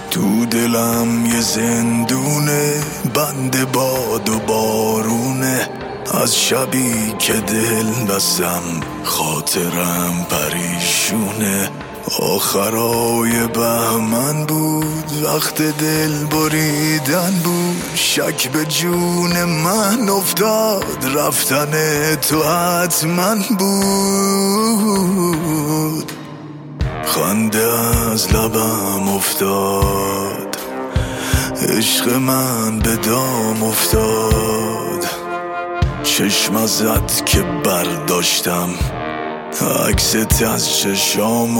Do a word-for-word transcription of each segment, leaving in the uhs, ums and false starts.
تو دلم یه زندونه، بند باد و بارونه. از شبی که دل بستم خاطرم پریشونه. آخرای بهمن بود، وقت دل بریدن بود. شک به جون من افتاد، رفتن تو حتما بود. خنده از لبم افتاد، عشق من به دام افتاد. چشم ازت که برداشتم، عکست از چشام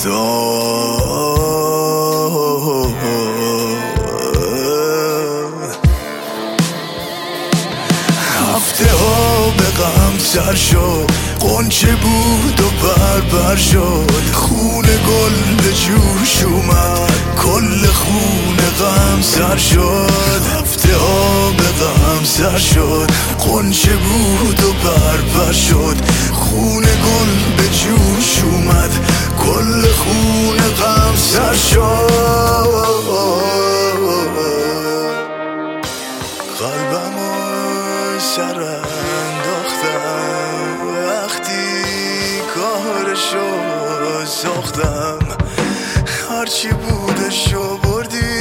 افتاد. هفته ها به غم سر شد، غنچه بود و بربر شد. خون گل به جوش اومد، کل خون غم سر شد. هفته ها به غم سر شد، غنچه بود و بربر شد. خون گل به جوش اومد، کل خون غم سر شد. قلبمو سر انداختم، وقتی کارشو ساختم. هرچی بودشو بردی،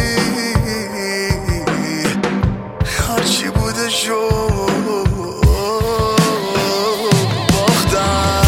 هرچی بودشو باختم.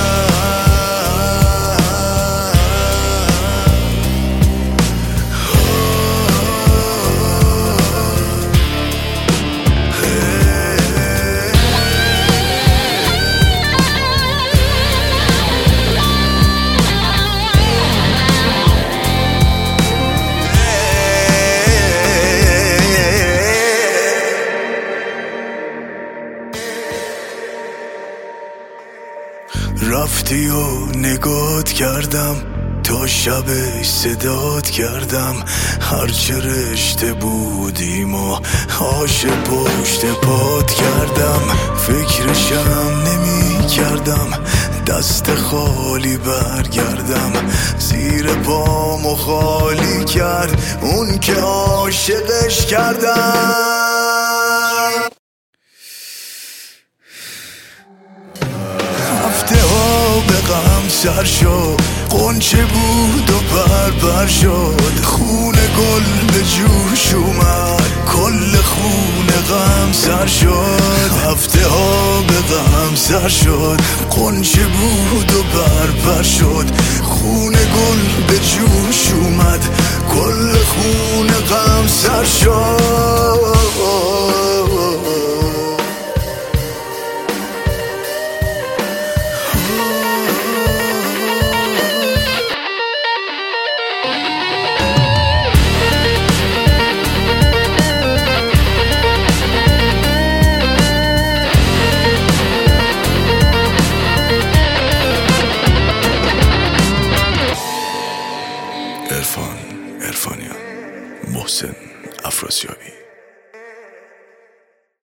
رفتی و نگات کردم، تا شب صدات کردم. هرچه رشته بودیم و آش پشت پات کردم. فکرشم نمی کردم دست خالی برگردم. زیر پامو خالی کرد اون که عاشقش کردم. هفته ها به غم سر شد، غنچه بود و بربر شد. خون گل به جوش اومد، کل خون غم سر شد. هفته ها به غم سر شد، غنچه بود و بربر شد. خون گل به جوش اومد، کل خون غم سر شد.